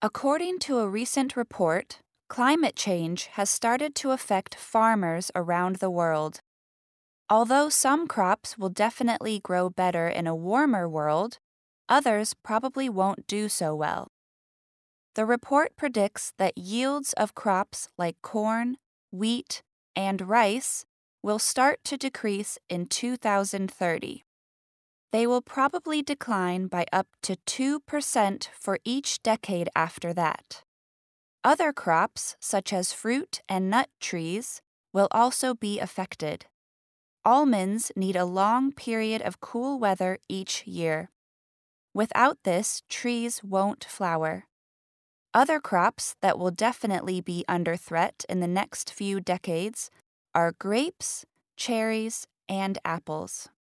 According to a recent report, climate change has started to affect farmers around the world. Although some crops will definitely grow better in a warmer world, others probably won't do so well. The report predicts that yields of crops like corn, wheat, and rice will start to decrease in 2030. They will probably decline by up to 2% for each decade after that. Other crops, such as fruit and nut trees, will also be affected. Almonds need a long period of cool weather each year. Without this, trees won't flower. Other crops that will definitely be under threat in the next few decades are grapes, cherries, and apples.